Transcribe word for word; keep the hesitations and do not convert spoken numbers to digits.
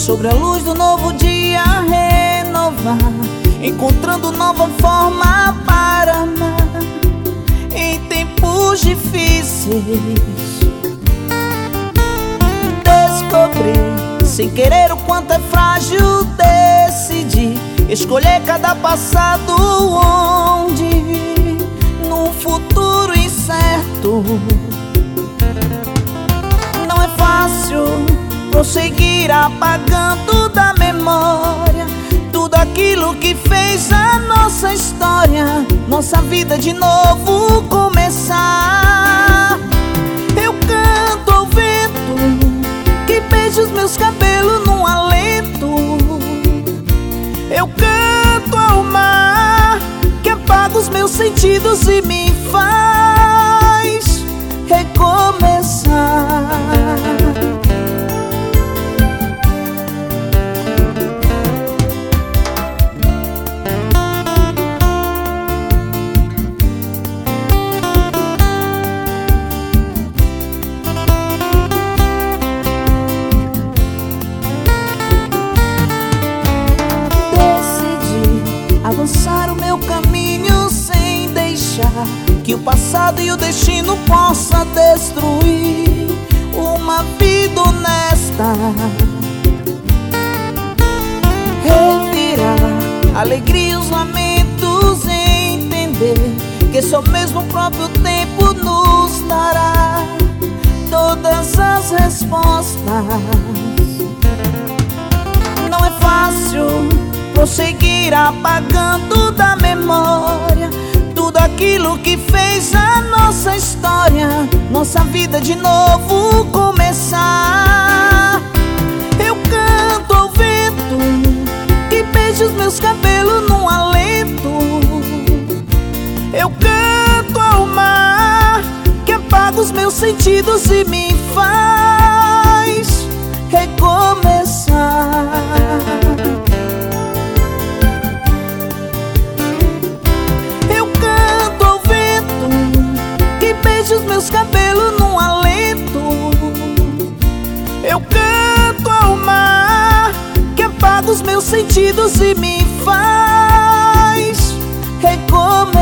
sobre a luz do novo dia renovar, encontrando nova forma para amar em tempos difíceis. Descobri sem querer o quanto é frágil decidir, escolher cada passado onde ir num futuro incerto. Não é fácil prosseguir apagando da memória tudo aquilo que fez a nossa história, nossa vida de novo começar. Eu canto ao vento que beija os meus cabelos num alento. Eu canto ao mar que apaga os meus sentidos e me faz recomeçar. Avançar o meu caminho sem deixar que o passado e o destino possa destruir uma vida honesta. Revirar a alegria e os lamentos, entender que só mesmo o próprio tempo nos dará todas as respostas. Não é fácil prosseguir apagando da memória tudo aquilo que fez a nossa história, nossa vida de novo começar. Eu canto ao vento que beija os meus cabelos num alento. Eu canto ao mar que apaga os meus sentidos e me faz recomeçar. Os meus cabelos num alento. Eu canto ao mar que apaga os meus sentidos e me faz recomeçar.